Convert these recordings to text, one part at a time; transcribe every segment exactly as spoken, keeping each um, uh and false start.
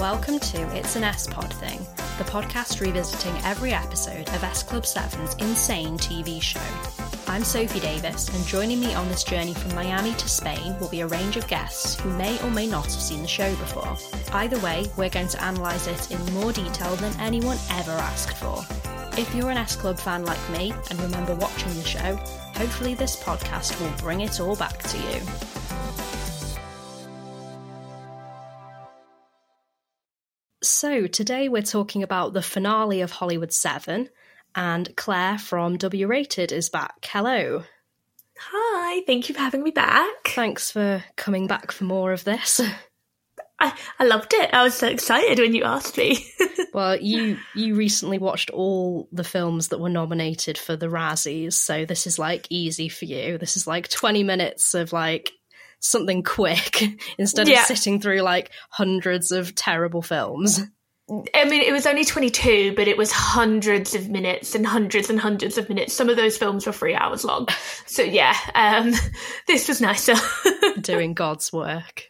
Welcome to It's an S Pod Thing, the podcast revisiting every episode of S Club seven's insane T V show. I'm Sophie Davis, and joining me on this journey from Miami to Spain will be a range of guests who may or may not have seen the show before. Either way, we're going to analyse it in more detail than anyone ever asked for. If you're an S Club fan like me and remember watching the show, hopefully this podcast will bring it all back to you. So today we're talking about the finale of Hollywood seven, and Claire from W Rated is back. Hello. Hi, thank you for having me back. Thanks for coming back for more of this. I, I loved it. I was so excited when you asked me. Well, you you recently watched all the films that were nominated for the Razzies, so this is like easy for you. This is like twenty minutes of like something quick instead yeah. of sitting through like hundreds of terrible films. I mean, it was only twenty-two, but it was hundreds of minutes and hundreds and hundreds of minutes. Some of those films were three hours long. So yeah, um, this was nicer. Doing God's work.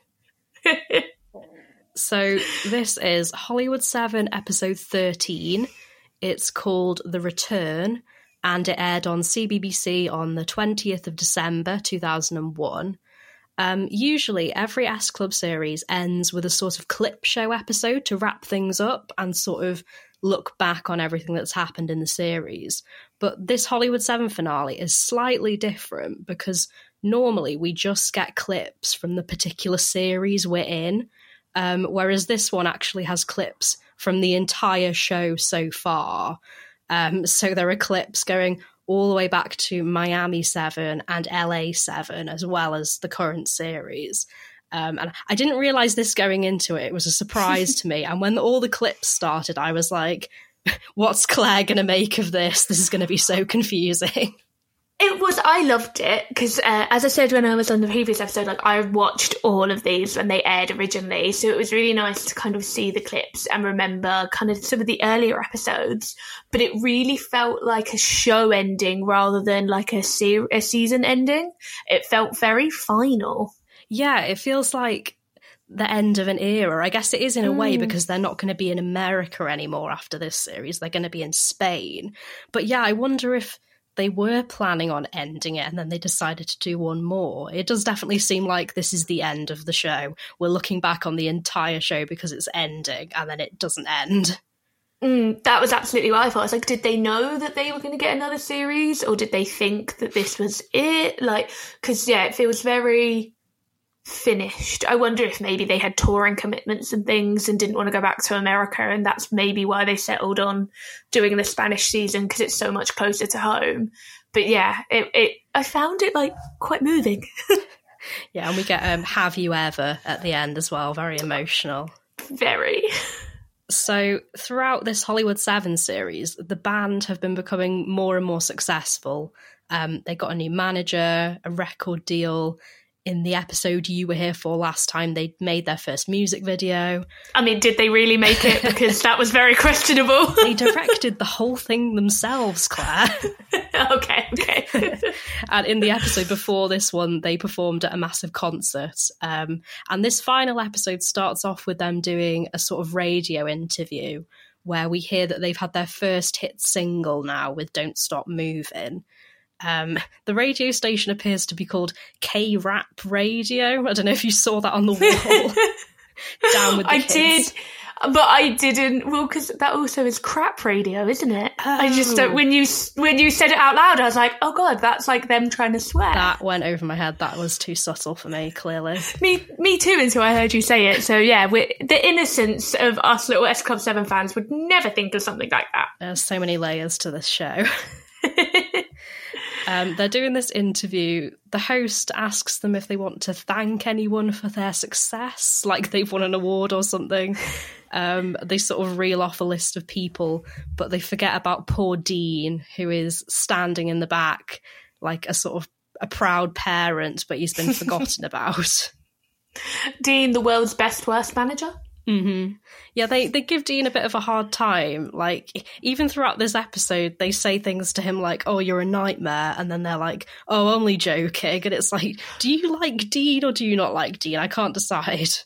So this is Hollywood seven, episode thirteen. It's called The Return, and it aired on C B B C on the twentieth of December, two thousand one. Um, usually every S Club series ends with a sort of clip show episode to wrap things up and sort of look back on everything that's happened in the series. But this Hollywood seven finale is slightly different because normally we just get clips from the particular series we're in, um, whereas this one actually has clips from the entire show so far. Um, so there are clips going all the way back to Miami seven and L A seven, as well as the current series. Um, and I didn't realise this going into it. It was a surprise to me. And when all the clips started, I was like, what's Claire going to make of this? This is going to be so confusing. It was, I loved it, because uh, as I said when I was on the previous episode, like I watched all of these when they aired originally, so it was really nice to kind of see the clips and remember kind of some of the earlier episodes, but it really felt like a show ending rather than like a, se- a season ending. It felt very final. Yeah, it feels like the end of an era. I guess it is in a mm. way, because they're not going to be in America anymore after this series. They're going to be in Spain. But yeah, I wonder if they were planning on ending it and then they decided to do one more. It does definitely seem like this is the end of the show. We're looking back on the entire show because it's ending and then it doesn't end. Mm, that was absolutely what I thought. I was like, did they know that they were going to get another series, or did they think that this was it? Like, because, yeah, it feels very finished. I wonder if maybe they had touring commitments and things and didn't want to go back to America, and that's maybe why they settled on doing the Spanish season, because it's so much closer to home. But yeah, it, it I found it like quite moving. Yeah, and we get um, Have You Ever at the end as well, very emotional. Very. So throughout this Hollywood seven series, the band have been becoming more and more successful. Um, they got a new manager, a record deal. In the episode you were here for last time, they made their first music video. I mean, did they really make it? Because that was very questionable. They directed the whole thing themselves, Claire. okay, okay. And in the episode before this one, they performed at a massive concert. Um, and this final episode starts off with them doing a sort of radio interview where we hear that they've had their first hit single now with Don't Stop Moving. Um, the radio station appears to be called K-Rap Radio. I don't know if you saw that on the wall. Down with the I kids. did, but I didn't. Well, because that also is crap radio, isn't it? Oh. I just don't, when you when you said it out loud, I was like, oh god, that's like them trying to swear. That went over my head. That was too subtle for me. Clearly, me me too. Until I heard you say it. So yeah, we're, the innocence of us little S Club seven fans would never think of something like that. There's so many layers to this show. Um, they're doing this interview. The host asks them if they want to thank anyone for their success, like they've won an award or something. Um, they sort of reel off a list of people, but they forget about poor Dean, who is standing in the back like a sort of a proud parent, but he's been forgotten about. Dean, the world's best worst manager? Mm-hmm. Yeah, they, they give Dean a bit of a hard time. Like, even throughout this episode, they say things to him like, oh, you're a nightmare. And then they're like, oh, only joking. And it's like, do you like Dean or do you not like Dean? I can't decide.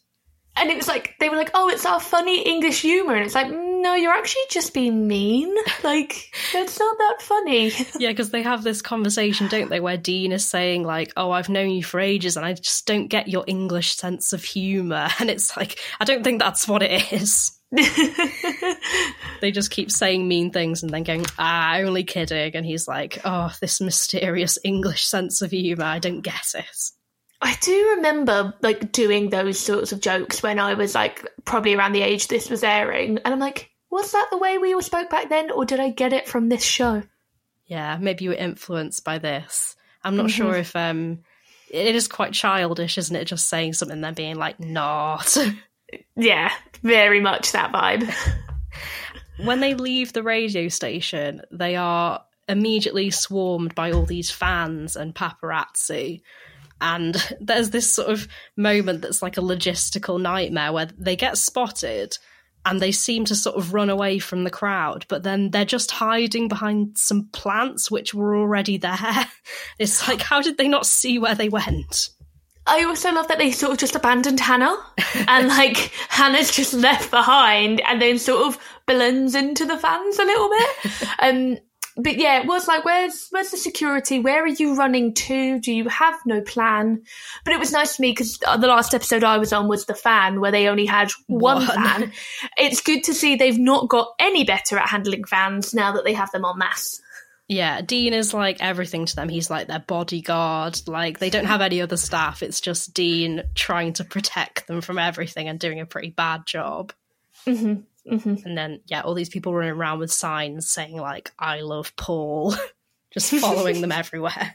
And it was like, they were like, oh, it's our funny English humour. And it's like, no, you're actually just being mean. Like, that's not that funny. Yeah, because they have this conversation, don't they, where Dean is saying, like, oh, I've known you for ages and I just don't get your English sense of humour. And it's like, I don't think that's what it is. They just keep saying mean things and then going, ah, only kidding. And he's like, oh, this mysterious English sense of humour, I don't get it. I do remember, like, doing those sorts of jokes when I was, like, probably around the age this was airing. And I'm like, was that the way we all spoke back then, or did I get it from this show? Yeah, maybe you were influenced by this. I'm not mm-hmm. sure if... um, it is quite childish, isn't it? Just saying something and then being like, not. Yeah, very much that vibe. When they leave the radio station, they are immediately swarmed by all these fans and paparazzi. And there's this sort of moment that's like a logistical nightmare where they get spotted and they seem to sort of run away from the crowd, but then they're just hiding behind some plants which were already there. It's like, how did they not see where they went? I also love that they sort of just abandoned Hannah and, like, Hannah's just left behind and then sort of blends into the fans a little bit. Um, but yeah, it was like, where's where's the security? Where are you running to? Do you have no plan? But it was nice to me because the last episode I was on was The Fan, where they only had one, one fan. It's good to see they've not got any better at handling fans now that they have them en masse. Yeah, Dean is like everything to them. He's like their bodyguard. Like, they don't have any other staff. It's just Dean trying to protect them from everything and doing a pretty bad job. Mm-hmm. Mm-hmm. And then, yeah, all these people running around with signs saying, like, I love Paul. Just following them everywhere.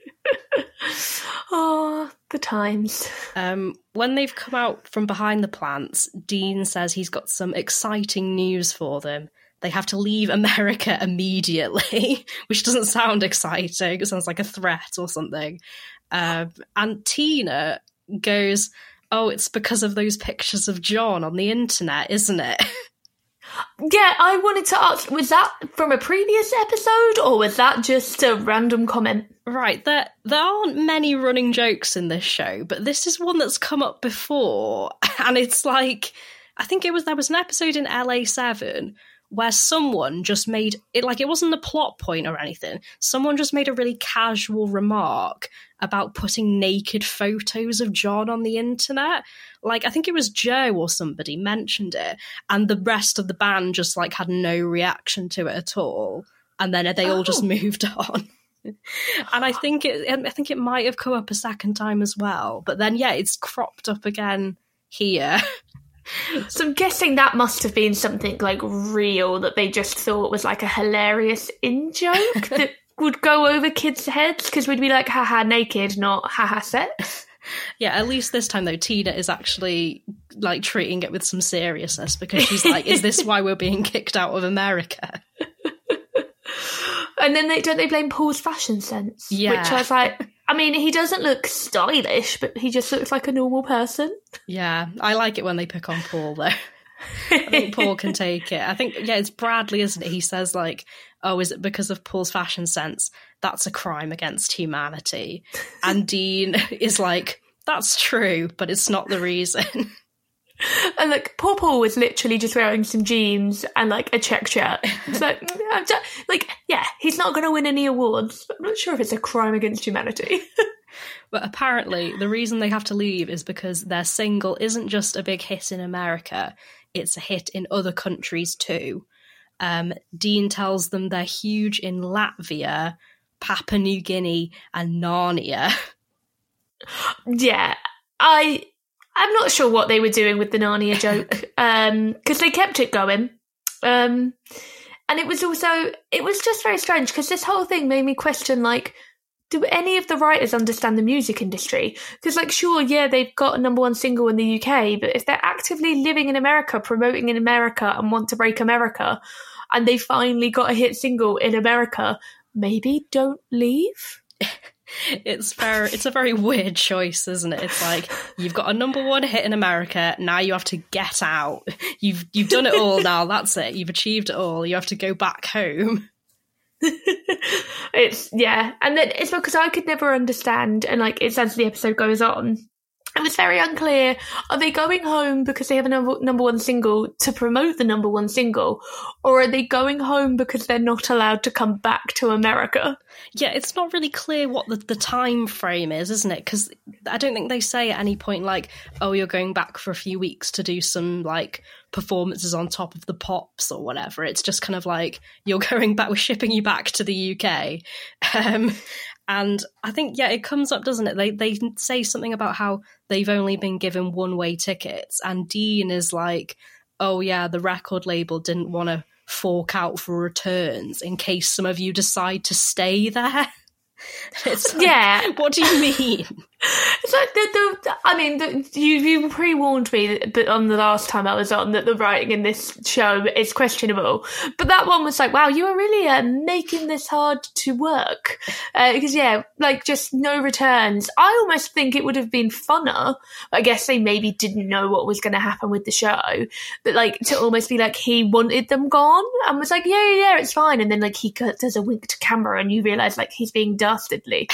Oh, the times. Um, when they've come out from behind the plants, Dean says he's got some exciting news for them. They have to leave America immediately, which doesn't sound exciting. It sounds like a threat or something. Um, and Tina goes, oh, it's because of those pictures of John on the internet, isn't it? Yeah, I wanted to ask, was that from a previous episode or was that just a random comment? Right, there there aren't many running jokes in this show, but this is one that's come up before. And it's like, I think it was there was an episode in L A seven where someone just made it, like, it wasn't a plot point or anything. Someone just made a really casual remark about putting naked photos of John on the internet. Like, I think it was Joe or somebody mentioned it, and the rest of the band just, like, had no reaction to it at all. And then they all oh. just moved on. And I think it, I think it might have come up a second time as well. But then, yeah, it's cropped up again here. So I'm guessing that must have been something, like, real that they just thought was, like, a hilarious in-joke that would go over kids' heads, because we'd be like, haha, naked, not haha, sex. Yeah, at least this time, though, Tina is actually, like, treating it with some seriousness, because she's like, is this why we're being kicked out of America? And then they don't they blame Paul's fashion sense? Yeah. Which I was like, I mean, he doesn't look stylish, but he just looks like a normal person. Yeah, I like it when they pick on Paul, though. I think Paul can take it. I think, yeah, it's Bradley, isn't it? He says, like, oh, is it because of Paul's fashion sense? That's a crime against humanity. And Dean is like, that's true, but it's not the reason. And, like, poor Paul was literally just wearing some jeans and, like, a check shirt. It's like, I'm just, like, yeah, he's not going to win any awards. But I'm not sure if it's a crime against humanity. But apparently the reason they have to leave is because their single isn't just a big hit in America, it's a hit in other countries too. Um, Dean tells them they're huge in Latvia, Papua New Guinea, and Narnia. Yeah, I... I'm not sure what they were doing with the Narnia joke, um, because they kept it going. Um, and it was also, it was just very strange, because this whole thing made me question, like, do any of the writers understand the music industry? Because, like, sure, yeah, they've got a number one single in the U K, but if they're actively living in America, promoting in America, and want to break America, and they finally got a hit single in America, maybe don't leave? It's very, it's a very weird choice, isn't it? It's like, you've got a number one hit in America, now you have to get out. You've you've done it all now, that's it. You've achieved it all. You have to go back home. It's, yeah. And then it's because I could never understand, and, like, it's as the episode goes on, it was very unclear. Are they going home because they have a number, number one single to promote the number one single? Or are they going home because they're not allowed to come back to America? Yeah, it's not really clear what the, the time frame is, isn't it? Because I don't think they say at any point, like, oh, you're going back for a few weeks to do some, like, performances on Top of the Pops or whatever. It's just kind of like, you're going back, we're shipping you back to the U K. Um, and I think, yeah, it comes up, doesn't it? They they say something about how they've only been given one-way tickets. And Dean is like, oh, yeah, the record label didn't want to fork out for returns in case some of you decide to stay there. It's like, yeah. What do you mean? It's like the, the I mean, the, you you pre-warned me that on the last time I was on that the writing in this show is questionable. But that one was like, wow, you were really uh, making this hard to work. Uh, because, yeah, like, just no returns. I almost think it would have been funner. I guess they maybe didn't know what was going to happen with the show. But, like, to almost be like he wanted them gone and was like, yeah, yeah, yeah, it's fine. And then, like, he does a wink to camera and you realise, like, he's being dastardly.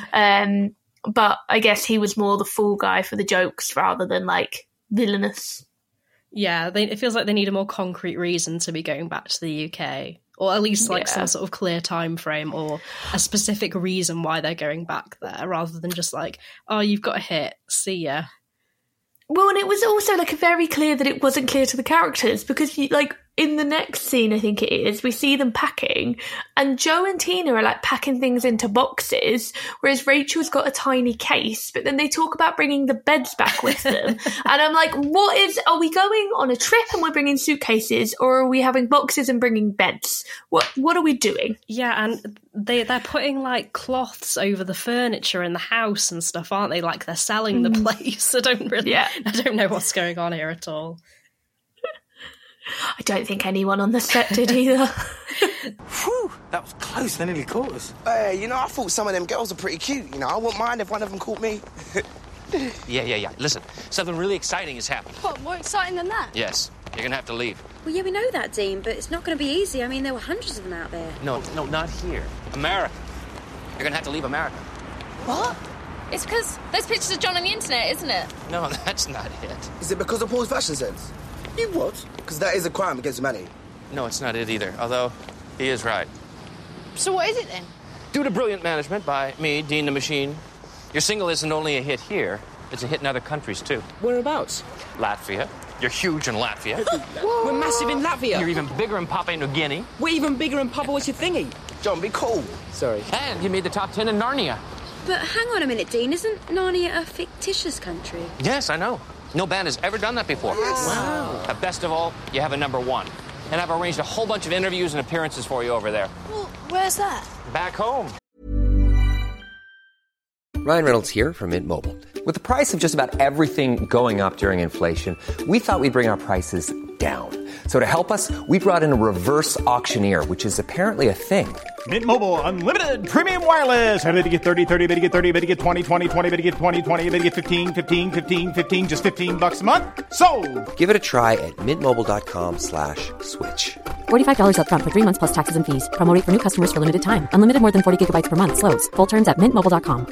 um But I guess he was more the fool guy for the jokes rather than, like, villainous. Yeah, they, it feels like they need a more concrete reason to be going back to the U K. Or at least, like, yeah. some sort of clear time frame or a specific reason why they're going back there, rather than just like, oh, you've got a hit, see ya. Well, and it was also, like, very clear that it wasn't clear to the characters because, you, like, in the next scene, I think it is, we see them packing and Joe and Tina are, like, packing things into boxes, whereas Rachel's got a tiny case, but then they talk about bringing the beds back with them. And I'm like, what is, are we going on a trip and we're bringing suitcases, or are we having boxes and bringing beds? What What are we doing? Yeah, and they, they're putting, like, cloths over the furniture in the house and stuff, aren't they? Like, they're selling the place. I don't really, yeah. I don't know what's going on here at all. I don't think anyone on the set did either. Whew, that was close. They nearly caught us. Hey, you know, I thought some of them girls are pretty cute. You know, I wouldn't mind if one of them caught me. yeah, yeah, yeah. Listen, something really exciting has happened. What, more exciting than that? Yes. You're going to have to leave. Well, yeah, we know that, Dean, but it's not going to be easy. I mean, there were hundreds of them out there. No, no, not here. America. You're going to have to leave America. What? It's because those pictures of John on the internet, isn't it? No, that's not it. Is it because of Paul's fashion sense? You what? Because that is a crime against humanity. No, it's not it either, although he is right. So what is it then? Due to brilliant management by me, Dean the Machine, your single isn't only a hit here, it's a hit in other countries too. Whereabouts? Latvia. You're huge in Latvia. We're massive in Latvia. You're even bigger in Papua New Guinea. We're even bigger in Papua What's your thingy? John, be cool. Sorry. And you made the top ten in Narnia. But hang on a minute, Dean. Isn't Narnia a fictitious country? Yes, I know. No band has ever done that before. Yes. Wow. Uh, best of all, you have a number one. And I've arranged a whole bunch of interviews and appearances for you over there. Well, where's that? Back home. Ryan Reynolds here from Mint Mobile. With the price of just about everything going up during inflation, we thought we'd bring our prices down. So to help us, we brought in a reverse auctioneer, which is apparently a thing. Mint Mobile Unlimited Premium Wireless. How to get thirty, thirty, how to get thirty, how to get twenty, twenty, twenty, how to get twenty, twenty, how to get fifteen, fifteen, fifteen, fifteen, just fifteen bucks a month? Sold! Give it a try at mintmobile.com slash switch. forty-five dollars up front for three months plus taxes and fees. Promo rate for new customers for limited time. Unlimited more than forty gigabytes per month. Slows full terms at mint mobile dot com.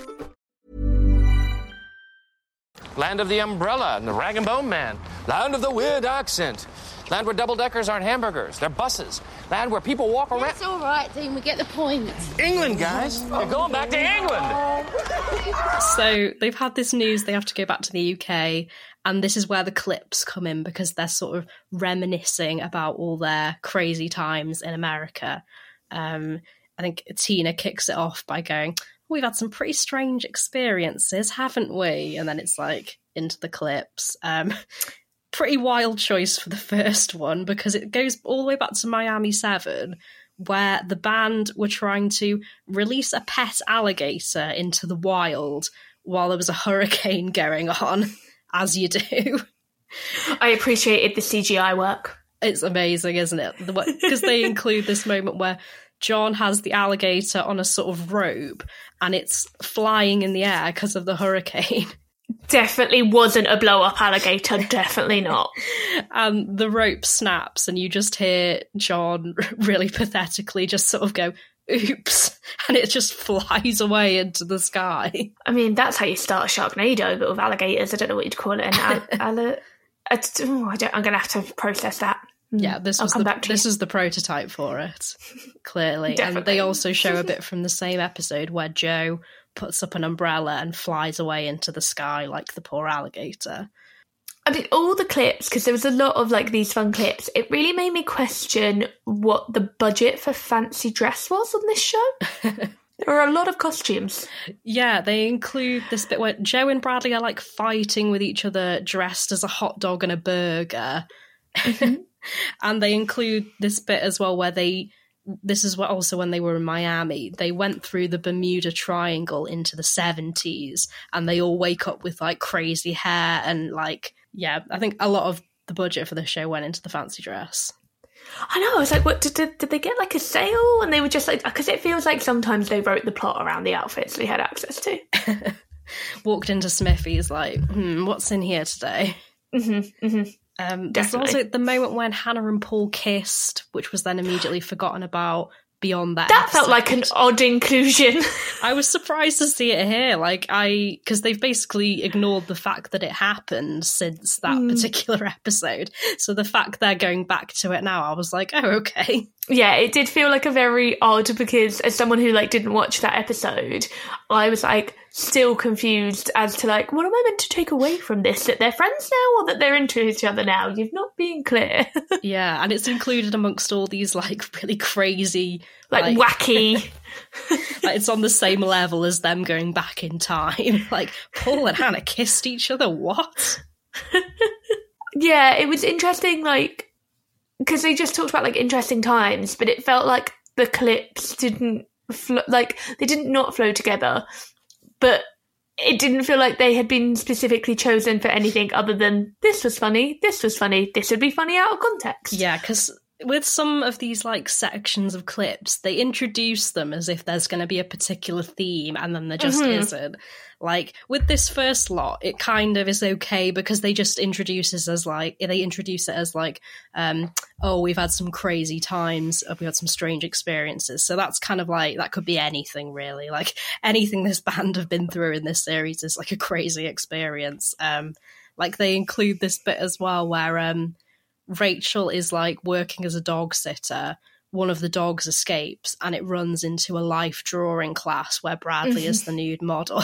Land of the umbrella and the rag and bone man. Land of the weird accent. Land where double-deckers aren't hamburgers, they're buses. Land where people walk around... It's all right, Dean, we get the point. England, guys. You're going back to England. So they've had this news, they have to go back to the U K, and this is where the clips come in because they're sort of reminiscing about all their crazy times in America. Um, I think Tina kicks it off by going, we've had some pretty strange experiences, haven't we? And then it's like into the clips. Um, pretty wild choice for the first one because it goes all the way back to Miami seven, where the band were trying to release a pet alligator into the wild while there was a hurricane going on, as you do. I appreciated the C G I work. It's amazing, isn't it? Because they include this moment where John has the alligator on a sort of rope and it's flying in the air because of the hurricane. Definitely wasn't a blow-up alligator. Definitely not. And the rope snaps and you just hear John really pathetically just sort of go, oops, and it just flies away into the sky. I mean, that's how you start a Sharknado, but with alligators. I don't know what you'd call it. An al- al- I, oh, I don't, I'm going to have to process that. Yeah, this I'll was come the, back to this you. is the prototype for it, clearly. And Definitely. they also show a bit from the same episode where Joe puts up an umbrella and flies away into the sky like the poor alligator. I mean, all the clips, because there was a lot of like these fun clips, it really made me question what the budget for fancy dress was on this show. There were a lot of costumes. Yeah, they include this bit where Joe and Bradley are like fighting with each other dressed as a hot dog and a burger. Mm-hmm. And they include this bit as well where they, this is what also when they were in Miami, they went through the Bermuda Triangle into the seventies and they all wake up with like crazy hair and like, yeah, I think a lot of the budget for the show went into the fancy dress. I know, I was like, what, did, did, did they get like a sale? And they were just like, because it feels like sometimes they wrote the plot around the outfits they had access to. Walked into Smithy's like, hmm, what's in here today? Mm-hmm, mm-hmm. Um, there's also the moment when Hannah and Paul kissed, which was then immediately forgotten about beyond that. That episode. felt like an odd inclusion. I was surprised to see it here. Like, I, because they've basically ignored the fact that it happened since that mm. particular episode. So the fact they're going back to it now, I was like, oh, okay. Yeah, it did feel like a very odd, because as someone who like didn't watch that episode, I was like still confused as to like, what am I meant to take away from this? That they're friends now or that they're into each other now? You've not been clear. Yeah, and it's included amongst all these like really crazy, like, like wacky. Like it's on the same level as them going back in time. Like Paul and Hannah kissed each other. What? Yeah, it was interesting. Like, because they just talked about like interesting times, but it felt like the clips didn't fl- like they didn't not flow together, but it didn't feel like they had been specifically chosen for anything other than this was funny, this was funny, this would be funny out of context. Yeah, because with some of these like sections of clips, they introduce them as if there's going to be a particular theme, and then there just mm-hmm. isn't. Like with this first lot, it kind of is okay because they just introduce it as like they introduce it as like, um, oh, we've had some crazy times, we had some strange experiences. So that's kind of like that could be anything really. Like anything this band have been through in this series is like a crazy experience. Um, like they include this bit as well where um, Rachel is like working as a dog sitter. One of the dogs escapes and it runs into a life drawing class where Bradley is the nude model.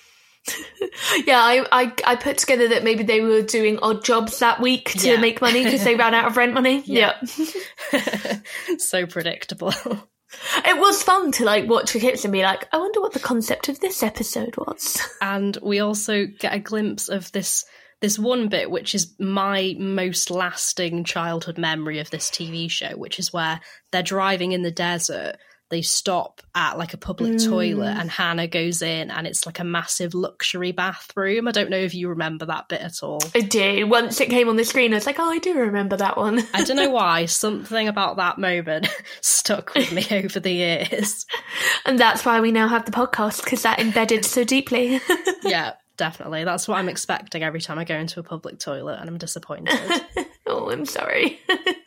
Yeah, I, I I put together that maybe they were doing odd jobs that week to yeah. make money because they ran out of rent money. Yeah. yeah. So predictable. It was fun to like watch the clips and be like, I wonder what the concept of this episode was. And we also get a glimpse of this this one bit, which is my most lasting childhood memory of this T V show, which is where they're driving in the desert. They stop at like a public mm. toilet and Hannah goes in and it's like a massive luxury bathroom. I don't know if you remember that bit at all. I do. Once it came on the screen, I was like, oh, I do remember that one. I don't know why. Something about that moment stuck with me over the years. And that's why we now have the podcast, because that embedded so deeply. Yeah, definitely. That's what I'm expecting every time I go into a public toilet and I'm disappointed. Oh, I'm sorry.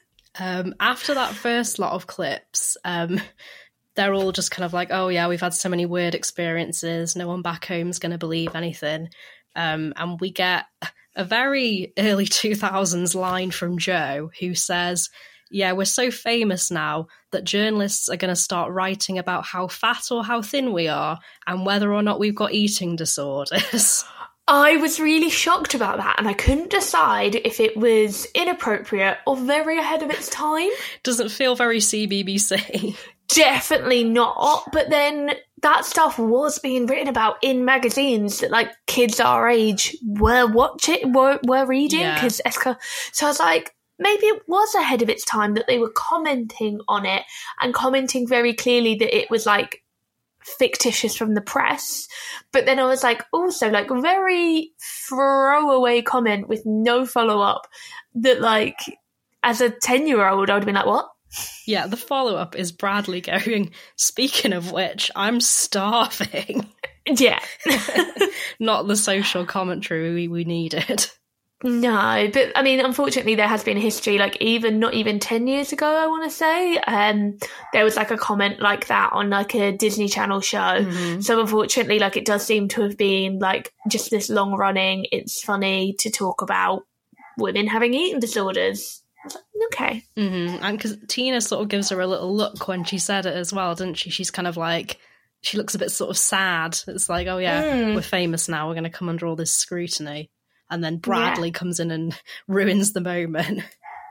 um, after that first lot of clips, um, they're all just kind of like, oh yeah, we've had so many weird experiences. No one back home's going to believe anything. Um, and we get a very early two thousands line from Joe who says, yeah, we're so famous now that journalists are going to start writing about how fat or how thin we are and whether or not we've got eating disorders. I was really shocked about that, and I couldn't decide if it was inappropriate or very ahead of its time. Doesn't feel very C B B C. Definitely not, but then that stuff was being written about in magazines that like kids our age were watching, were, were reading. Yeah. Cause Eska, so I was like, maybe it was ahead of its time that they were commenting on it and commenting very clearly that it was like fictitious from the press. But then I was like, also like very throwaway comment with no follow-up that like as a ten year old I would have been like, what? Yeah, the follow-up is Bradley going, speaking of which, I'm starving. Yeah. Not the social commentary we, we needed. No, but I mean, unfortunately, there has been a history, like even not even ten years ago, I want to say, um, there was like a comment like that on like a Disney Channel show. Mm-hmm. So unfortunately, like it does seem to have been like just this long running, it's funny to talk about women having eating disorders. I was like, okay. Mm-hmm. And because Tina sort of gives her a little look when she said it as well, doesn't she? She's kind of like, she looks a bit sort of sad. It's like, oh yeah, mm. we're famous now. We're going to come under all this scrutiny. And then Bradley yeah. comes in and ruins the moment.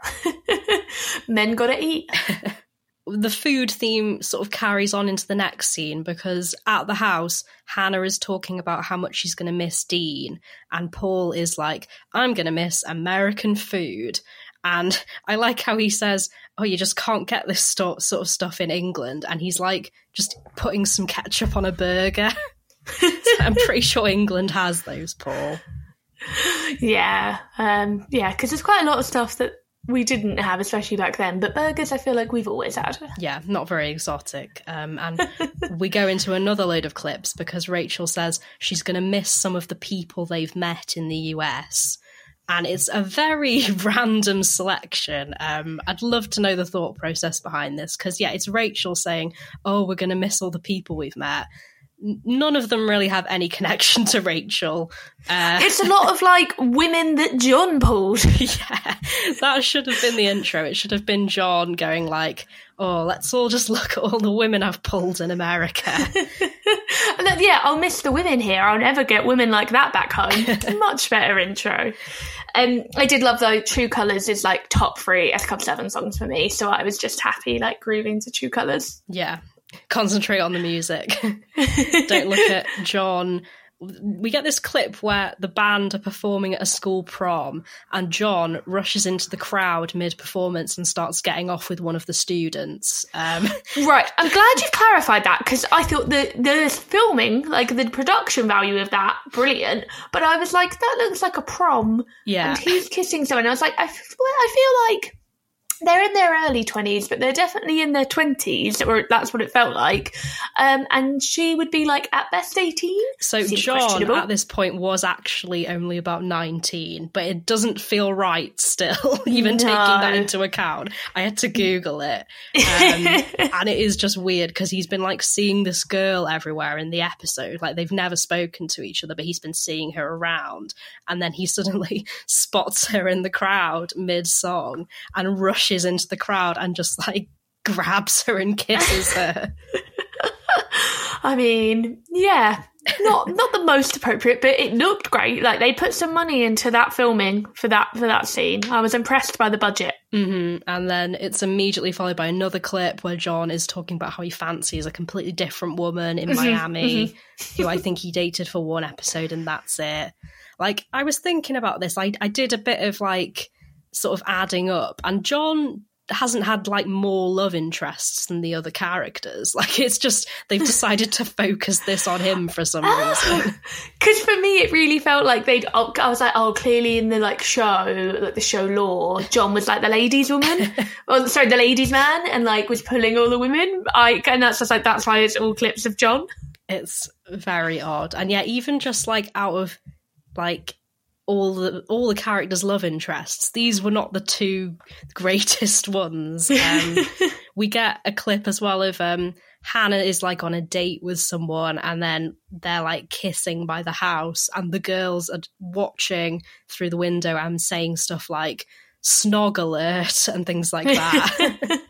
Men gotta eat. The food theme sort of carries on into the next scene because at the house, Hannah is talking about how much she's going to miss Dean. And Paul is like, I'm going to miss American food. And I like how he says, oh, you just can't get this st- sort of stuff in England. And he's like, just putting some ketchup on a burger. So I'm pretty sure England has those, Paul. Yeah, um, yeah, because there's quite a lot of stuff that we didn't have, especially back then. But burgers, I feel like we've always had. Yeah, not very exotic. Um, and we go into another load of clips because Rachel says she's going to miss some of the people they've met in the U S. And it's a very random selection. Um, I'd love to know the thought process behind this because, yeah, it's Rachel saying, oh, we're going to miss all the people we've met. None of them really have any connection to Rachel. Uh, it's a lot of, like, women that John pulled. Yeah, that should have been the intro. It should have been John going like, oh, let's all just look at all the women I've pulled in America. And then, yeah, I'll miss the women here. I'll never get women like that back home. Much better intro. Um, I did love, though, True Colours is, like, top three S Club seven songs for me, so I was just happy, like, grooving to True Colours. Yeah. Concentrate on the music. Don't look at John. We get this clip where the band are performing at a school prom and John rushes into the crowd mid-performance and starts getting off with one of the students. Um, right, I'm glad you've clarified that because I thought the, the filming, like the production value of that, brilliant. But I was like, that looks like a prom. Yeah. And he's kissing someone. I was like, I, f- I feel like they're in their early twenties, but they're definitely in their twenties, or that's what it felt like. Um, and she would be like at best eighteen. So Seems John at this point was actually only about nineteen, but it doesn't feel right still, even no. taking that into account. I had to Google it. Um, and it is just weird because he's been like seeing this girl everywhere in the episode. Like they've never spoken to each other, but he's been seeing her around. And then he suddenly spots her in the crowd mid-song and rushes into the crowd and just like grabs her and kisses her. I mean, yeah, not not the most appropriate, but it looked great. Like they put some money into that filming for that for that scene. I was impressed by the budget. Mm-hmm. And then it's immediately followed by another clip where John is talking about how he fancies a completely different woman in mm-hmm. Miami, mm-hmm. who I think he dated for one episode and that's it. Like I was thinking about this. I I did a bit of like sort of adding up, and John hasn't had like more love interests than the other characters. Like it's just they've decided to focus this on him for some reason. Because for me it really felt like they'd oh, I was like, oh, clearly in the like show, like the show lore, John was like the ladies woman or sorry the ladies man and like was pulling all the women. I and that's just like that's why it's all clips of John. It's very odd. And yeah, even just like out of like all the all the characters' love interests, these were not the two greatest ones. Um, we get a clip as well of um, Hannah is like on a date with someone and then they're like kissing by the house and the girls are watching through the window and saying stuff like snog alert and things like that.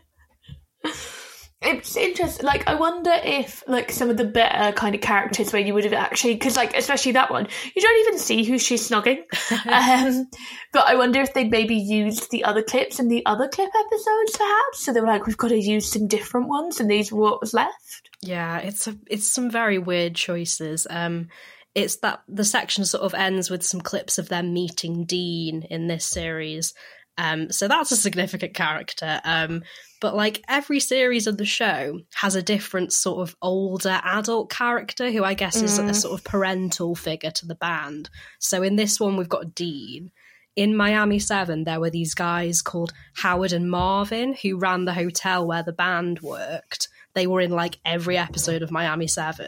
It's interesting. Like, I wonder if, like, some of the better kind of characters where you would have actually, because, like, especially that one, you don't even see who she's snogging. um, but I wonder if they'd maybe used the other clips in the other clip episodes, perhaps. So they were like, we've got to use some different ones, and these were what was left. Yeah, it's a, it's some very weird choices. Um, it's that the section sort of ends with some clips of them meeting Dean in this series. Um, so that's a significant character. Um, but like every series of the show has a different sort of older adult character who I guess is mm. a sort of parental figure to the band. So in this one, we've got Dean. In Miami seven, there were these guys called Howard and Marvin who ran the hotel where the band worked. They were in like every episode of Miami seven.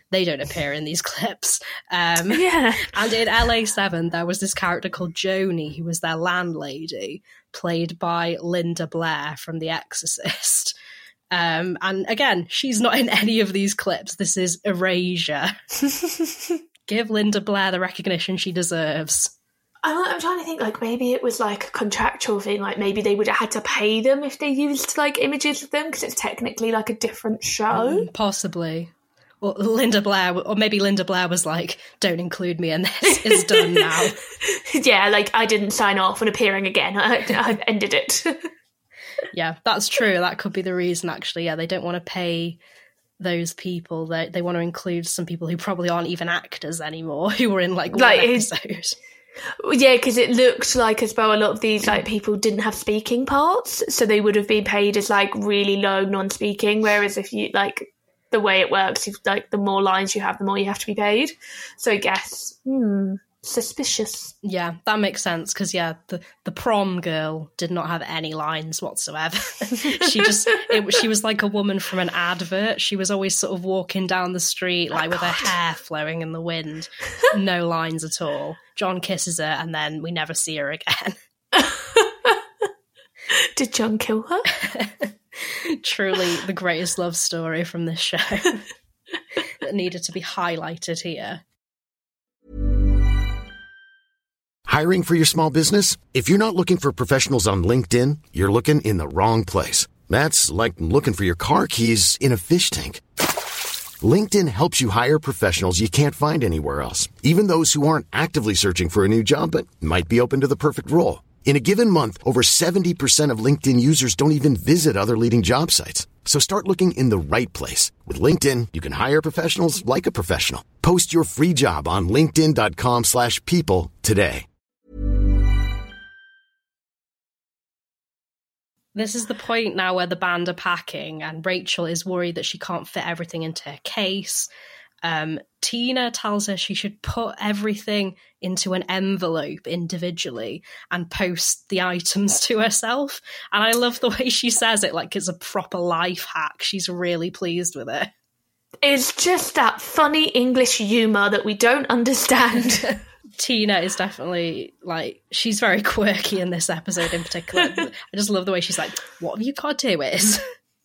they don't appear in these clips. Um, Yeah. And in L A seven, there was this character called Joni, who was their landlady, played by Linda Blair from The Exorcist. Um, and again, she's not in any of these clips. This is erasure. Give Linda Blair the recognition she deserves. I'm, I'm trying to think, like, maybe it was like a contractual thing, like maybe they would have had to pay them if they used like images of them because it's technically like a different show. Mm, possibly. Or Linda Blair, or maybe Linda Blair was like, don't include me in this, it's done now. Yeah, like, I didn't sign off on appearing again. I, I've ended it. Yeah, that's true. That could be the reason, actually. Yeah, they don't want to pay those people. They they want to include some people who probably aren't even actors anymore, who were in, like, one Like, episode. Yeah, because it looked like as well a lot of these like people didn't have speaking parts, so they would have been paid as like really low non-speaking. Whereas if you like the way it works, if like the more lines you have, the more you have to be paid. So I guess hmm, suspicious. Yeah, that makes sense because yeah, the the prom girl did not have any lines whatsoever. she just it, she was like a woman from an advert. She was always sort of walking down the street like oh, with God. her hair flowing in the wind, no lines at all. John kisses her and then we never see her again. Did John kill her? Truly the greatest love story from this show that needed to be highlighted here. Hiring for your small business? If you're not looking for professionals on LinkedIn, you're looking in the wrong place. That's like looking for your car keys in a fish tank. LinkedIn helps you hire professionals you can't find anywhere else, even those who aren't actively searching for a new job but might be open to the perfect role. In a given month, over seventy percent of LinkedIn users don't even visit other leading job sites. So start looking in the right place. With LinkedIn, you can hire professionals like a professional. Post your free job on linkedin.com slash people today. This is the point now where the band are packing and Rachel is worried that she can't fit everything into her case. Um, Tina tells her she should put everything into an envelope individually and post the items to herself. And I love the way she says it like it's a proper life hack. She's really pleased with it. It's just that funny English humour that we don't understand. Tina is definitely, like, she's very quirky in this episode in particular. I just love the way she's like, what have you got to do is?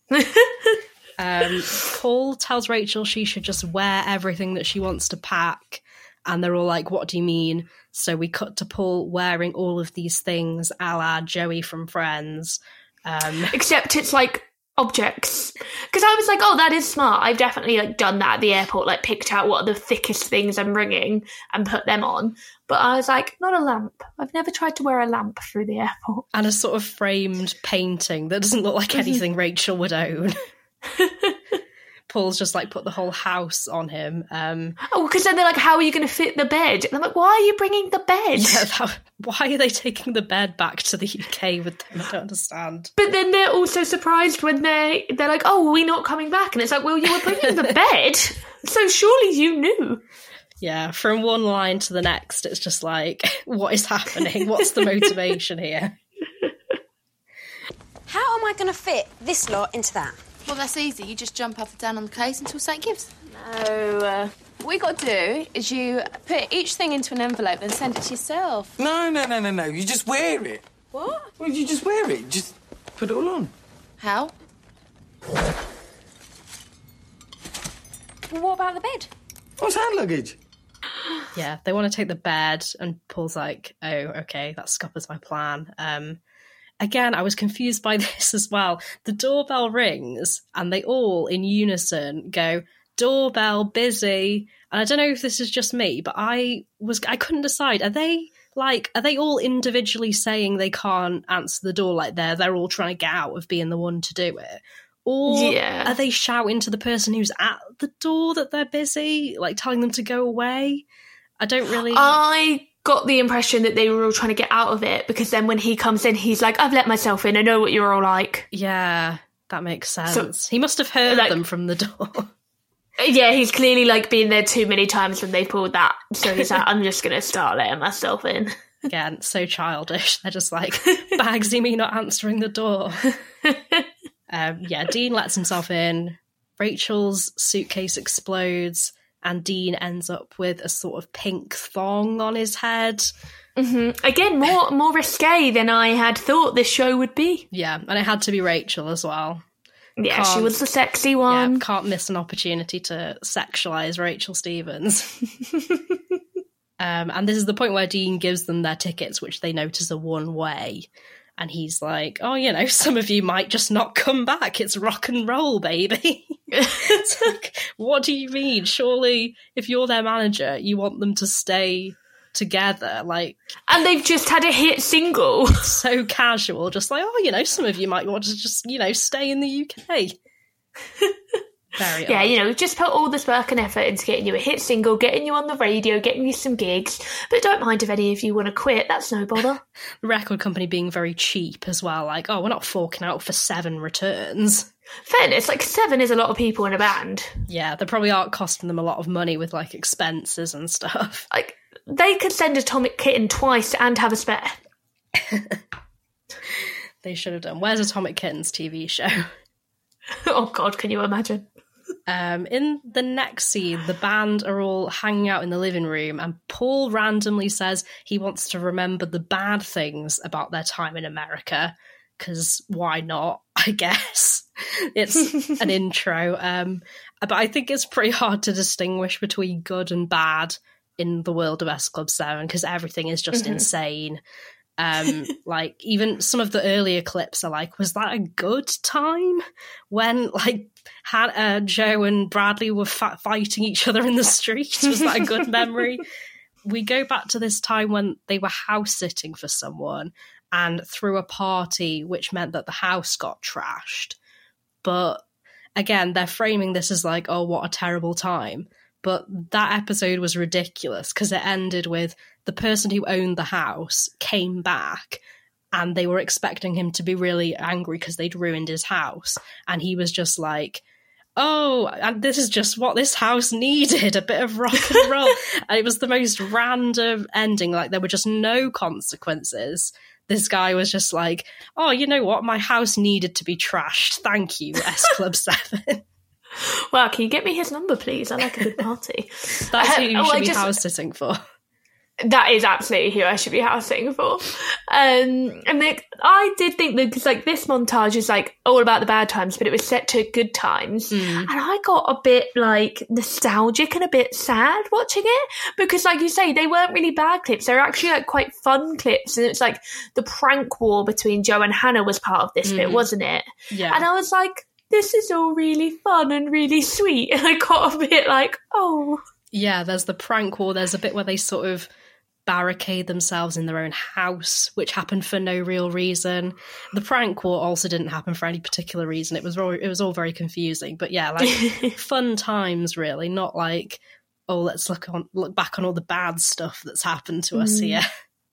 um, Paul tells Rachel she should just wear everything that she wants to pack. And they're all like, what do you mean? So we cut to Paul wearing all of these things a la Joey from Friends. Um, Except it's like objects. Because I was like, oh, that is smart. I've definitely like done that at the airport, like picked out what are the thickest things I'm bringing and put them on. But I was like, not a lamp. I've never tried to wear a lamp through the airport. And a sort of framed painting that doesn't look like anything Rachel would own. Paul's just like put the whole house on him. Um, oh, because then they're like, how are you going to fit the bed? And I'm like, why are you bringing the bed? Yeah, that, why are they taking the bed back to the U K with them? I don't understand. But then they're also surprised when they, they're like, oh, we're not coming back. And it's like, well, you were bringing the bed, so surely you knew. Yeah, from one line to the next, it's just like, what is happening? What's the motivation here? How am I going to fit this lot into that? Well, that's easy. You just jump up and down on the case until Saint gives. No. Uh, what you got to do is you put each thing into an envelope and send it to yourself. No, no, no, no, no. You just wear it. What? Well, you just wear it. Just put it all on. How? Well, what about the bed? What's hand luggage? Yeah, they want to take the bed, and Paul's like, oh, okay, that scuppers my plan. Um, again, I was confused by this as well. The doorbell rings, and they all, in unison, go, doorbell, busy. And I don't know if this is just me, but I was I couldn't decide. Are they, like, are they all individually saying they can't answer the door like they're, they're all trying to get out of being the one to do it? Or yeah. Are they shouting to the person who's at the door that they're busy, like telling them to go away? I don't really... I got the impression that they were all trying to get out of it, because then when he comes in, he's like, I've let myself in, I know what you're all like. Yeah, that makes sense. So, he must have heard like, them from the door. Yeah, he's clearly like been there too many times when they pulled that. So he's like, I'm just going to start letting myself in. Again, so childish. They're just like, Bagsy me not answering the door. Um, yeah, Dean lets himself in. Rachel's suitcase explodes, and Dean ends up with a sort of pink thong on his head. Mm-hmm. Again, more more risque than I had thought this show would be. Yeah, and it had to be Rachel as well. Yeah, can't, she was the sexy one. Yeah, can't miss an opportunity to sexualise Rachel Stevens. um, and this is the point where Dean gives them their tickets, which they notice are one way. And he's like, oh, you know, some of you might just not come back. It's rock and roll, baby. It's like, what do you mean? Surely, if you're their manager, you want them to stay together, like, and they've just had a hit single. So casual, just like, oh, you know, some of you might want to just, you know, stay in the U K. Very yeah, odd. you know, just put all this work and effort into getting you a hit single, getting you on the radio, getting you some gigs, but don't mind if any of you want to quit, that's no bother. The record company being very cheap as well, like, oh, we're not forking out for seven returns. Fairness, like seven is a lot of people in a band. Yeah, they probably aren't costing them a lot of money with like expenses and stuff. Like, they could send Atomic Kitten twice and have a spare. They should have done. Where's Atomic Kitten's T V show? Oh God, can you imagine? Um, in the next scene, the band are all hanging out in the living room, and Paul randomly says he wants to remember the bad things about their time in America, because why not, I guess. It's an intro. Um, but I think it's pretty hard to distinguish between good and bad in the world of S Club seven, because everything is just Mm-hmm. insane. Um, like, even some of the earlier clips are like, was that a good time when, like, Han- uh, Joe and Bradley were fa- fighting each other in the street? Was that a good memory? We go back to this time when they were house sitting for someone and threw a party, which meant that the house got trashed. But again, they're framing this as like, oh, what a terrible time. But that episode was ridiculous because it ended with the person who owned the house came back and they were expecting him to be really angry because they'd ruined his house. And he was just like, oh, and this is just what this house needed, a bit of rock and roll. And it was the most random ending. Like, there were just no consequences. This guy was just like, oh, you know what? My house needed to be trashed. Thank you, S Club seven. Well, can you get me his number, please? I like a good party. That's who you Uh, should oh, I be just- house sitting for. That is absolutely who I should be house sitting for. Um, and like, I did think that, because like this montage is like all about the bad times, but it was set to good times. Mm. And I got a bit like nostalgic and a bit sad watching it, because like you say, they weren't really bad clips. They were actually like quite fun clips. And it's like the prank war between Joe and Hannah was part of this Mm. bit, wasn't it? Yeah. And I was like, this is all really fun and really sweet. And I got a bit like, oh. Yeah, there's the prank war. There's a bit where they sort of barricade themselves in their own house, which happened for no real reason. The prank war also didn't happen for any particular reason. It was all, it was all very confusing. But yeah, like fun times, really, not like, oh, let's look on look back on all the bad stuff that's happened to us Mm. here.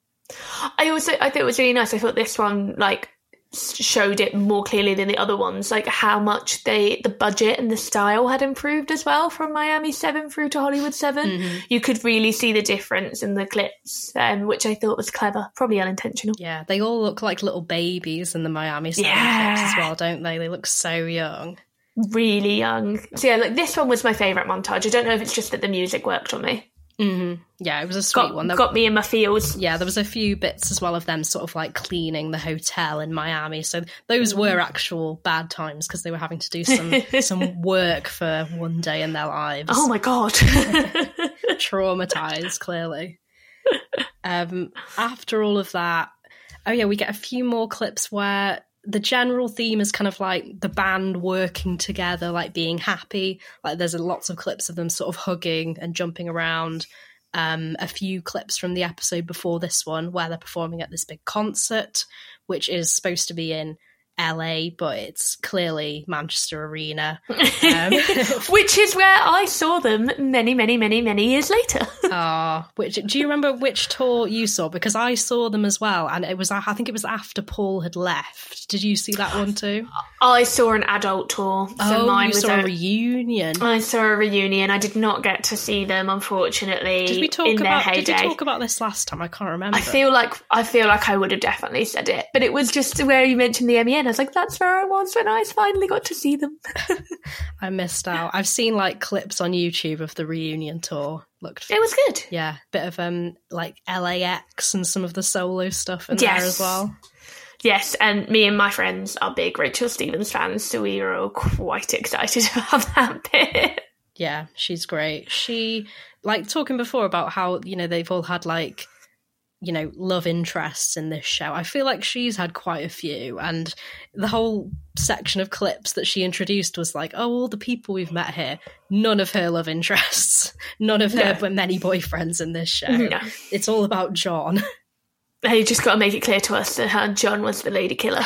I also I thought it was really nice. I thought this one like showed it more clearly than the other ones, like how much they the budget and the style had improved as well from Miami seven through to Hollywood seven. Mm-hmm. You could really see the difference in the clips, um, which I thought was clever, probably unintentional. Yeah, they all look like little babies in the Miami seven Yeah. clips as well, don't they? They look so young. Really young. So yeah, like this one was my favourite montage. I don't know if it's just that the music worked on me. Mm-hmm. Yeah, it was a sweet Got, one. There- got me in my feels. Yeah, there was a few bits as well of them sort of like cleaning the hotel in Miami. So those were actual bad times because they were having to do some some work for one day in their lives. Oh my God. Traumatized, clearly. Um, after all of that, oh yeah, we get a few more clips where the general theme is kind of like the band working together, like being happy. Like there's lots of clips of them sort of hugging and jumping around. Um, a few clips from the episode before this one where they're performing at this big concert, which is supposed to be in L A, but it's clearly Manchester Arena. Um, Which is where I saw them many, many, many, many years later. Ah, which do you remember which tour you saw? Because I saw them as well, and it was I think it was after Paul had left. Did you see that one too? I saw an adult tour. So oh, mine you was saw a a reunion. I saw a reunion. I did not get to see them, unfortunately. Did we talk in about? their Did heyday. we talk about this last time? I can't remember. I feel like I feel like I would have definitely said it, but it was just where you mentioned the M E N. I was like, that's where I was when I finally got to see them. I missed out. I've seen like clips on YouTube of the reunion tour. Looked, it was good. Yeah, bit of um like L A X and some of the solo stuff in yes. there as well. Yes, and me and my friends are big Rachel Stevens fans, so we were all quite excited about that bit. Yeah, she's great. She, like, talking before about how, you know, they've all had, like, you know, love interests in this show. I feel like she's had quite a few, and the whole section of clips that she introduced was like, oh, all the people we've met here, none of her love interests, none of her no. many boyfriends in this show. No. It's all about John. You just got to make it clear to us that John was the lady killer.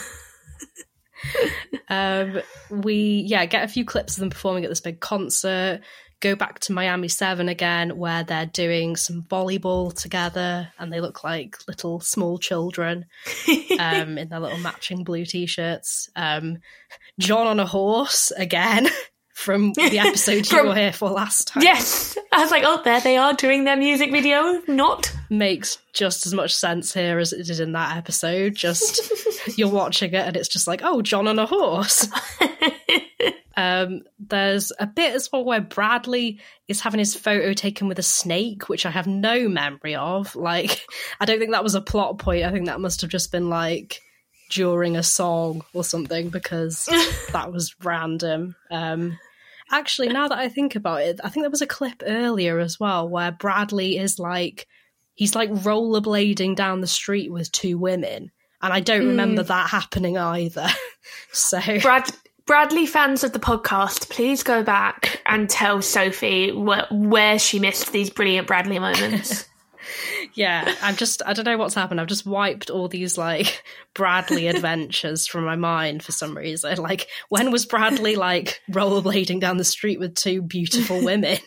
um, we, yeah, get a few clips of them performing at this big concert. Go back to Miami seven again, where they're doing some volleyball together, and they look like little small children um, in their little matching blue t-shirts. Um, John on a horse again from the episode from, you were here for last time. Yes, I was like, oh, there they are doing their music video. Not makes just as much sense here as it did in that episode. Just you're watching it, and it's just like, oh, John on a horse. Um, there's a bit as well where Bradley is having his photo taken with a snake, which I have no memory of. Like, I don't think that was a plot point. I think that must have just been like during a song or something, because that was random. Um, actually, now that I think about it, I think there was a clip earlier as well where Bradley is like, he's like rollerblading down the street with two women, and I don't mm. remember that happening either. So Brad. Bradley fans of the podcast, please go back and tell Sophie wh- where she missed these brilliant Bradley moments. Yeah, I'm just, I don't know what's happened. I've just wiped all these, like, Bradley adventures from my mind for some reason. Like, when was Bradley, like, rollerblading down the street with two beautiful women?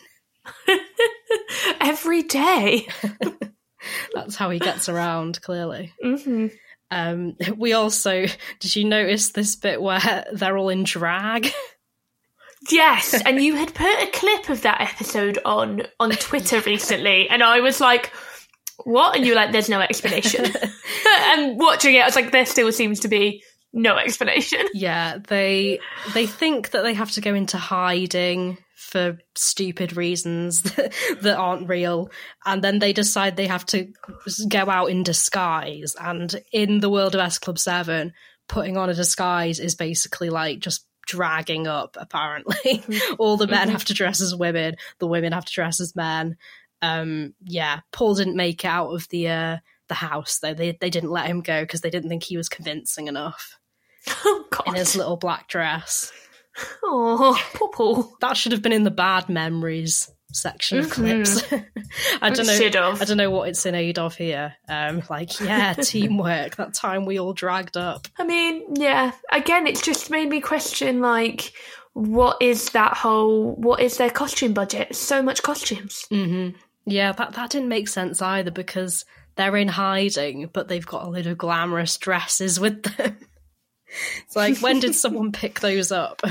Every day. That's how he gets around, clearly. Mm-hmm. Um, we also, did you notice this bit where they're all in drag? Yes, and you had put a clip of that episode on on Twitter recently, and I was like, what? And you were like, there's no explanation. And watching it, I was like, there still seems to be no explanation. Yeah, they they think that they have to go into hiding for stupid reasons that, that aren't real, and then they decide they have to go out in disguise. And in the world of S Club seven, putting on a disguise is basically like just dragging up, apparently. Mm-hmm. All the men mm-hmm. have to dress as women, the women have to dress as men. Um, yeah, Paul didn't make it out of the uh, the house, though. They, they didn't let him go because they didn't think he was convincing enough. Oh, God. In his little black dress. Oh, poor Paul. That should have been in the bad memories section of mm-hmm. clips. I don't know. Should have. I don't know what it's in aid of here. Um, like, yeah, teamwork. That time we all dragged up. I mean, yeah. Again, it's just made me question, like, what is that whole? What is their costume budget? So much costumes. Mm-hmm. Yeah, that that didn't make sense either, because they're in hiding, but they've got a load of glamorous dresses with them. It's like, when did someone pick those up?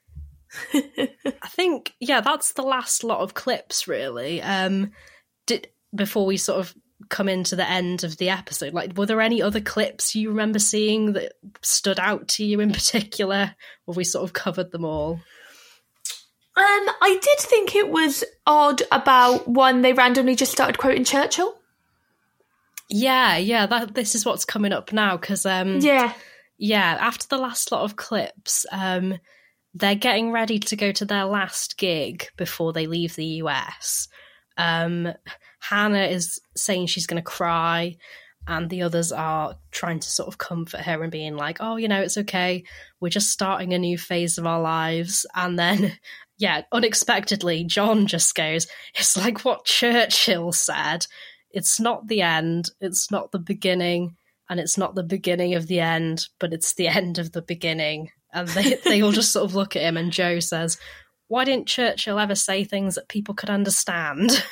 I think, yeah, that's the last lot of clips, really. Um, did before we sort of come into the end of the episode, like, were there any other clips you remember seeing that stood out to you in particular? Or have we sort of covered them all? Um, I did think it was odd about one they randomly just started quoting Churchill. Yeah, yeah, that this is what's coming up now, because um, yeah. Yeah, after the last lot of clips, um, they're getting ready to go to their last gig before they leave the U S. Um, Hannah is saying she's going to cry, and the others are trying to sort of comfort her and being like, oh, you know, it's okay. We're just starting a new phase of our lives. And then, yeah, unexpectedly, John just goes, it's like what Churchill said. It's not the end. It's not the beginning. And it's not the beginning of the end, but it's the end of the beginning. And they, they all just sort of look at him, and Joe says, why didn't Churchill ever say things that people could understand?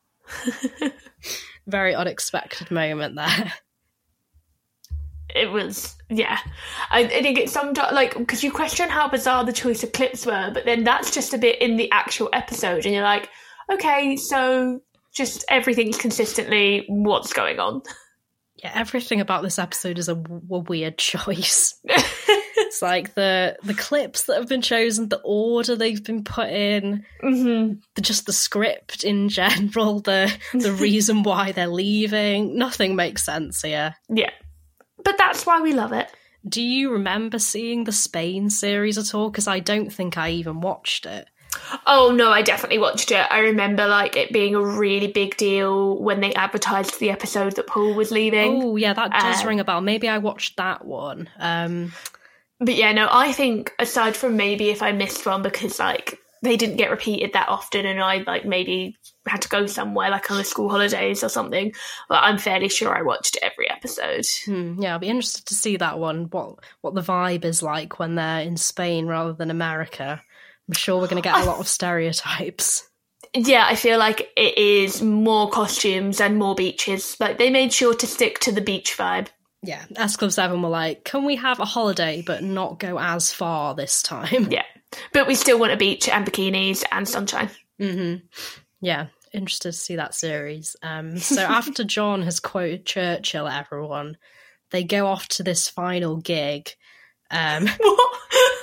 Very unexpected moment there. It was, yeah. I, I think it's some, like, because you question how bizarre the choice of clips were, but then that's just a bit in the actual episode, and you're like, okay, so just everything's consistently what's going on. Yeah, everything about this episode is a, a weird choice. It's like the the clips that have been chosen, the order they've been put in, mm-hmm. the, just the script in general, the the reason why they're leaving. Nothing makes sense here. Yeah. But that's why we love it. Do you remember seeing the Spain series at all? Because I don't think I even watched it. Oh, no, I definitely watched it. I remember, like, it being a really big deal when they advertised the episode that Paul was leaving. Oh, yeah, that does um, ring a bell. Maybe I watched that one. Um, but, yeah, no, I think, aside from maybe if I missed one because, like, they didn't get repeated that often and I, like, maybe had to go somewhere, like, on the school holidays or something, but I'm fairly sure I watched every episode. Hmm, yeah, I'll be interested to see that one, what, what the vibe is like when they're in Spain rather than America. I'm sure we're going to get a lot of stereotypes. Yeah, I feel like it is more costumes and more beaches. Like, they made sure to stick to the beach vibe. Yeah, S Club seven were like, can we have a holiday but not go as far this time? Yeah, but we still want a beach and bikinis and sunshine. Mm-hmm. Yeah, interested to see that series. Um, so after John has quoted Churchill at everyone, they go off to this final gig. Um, what?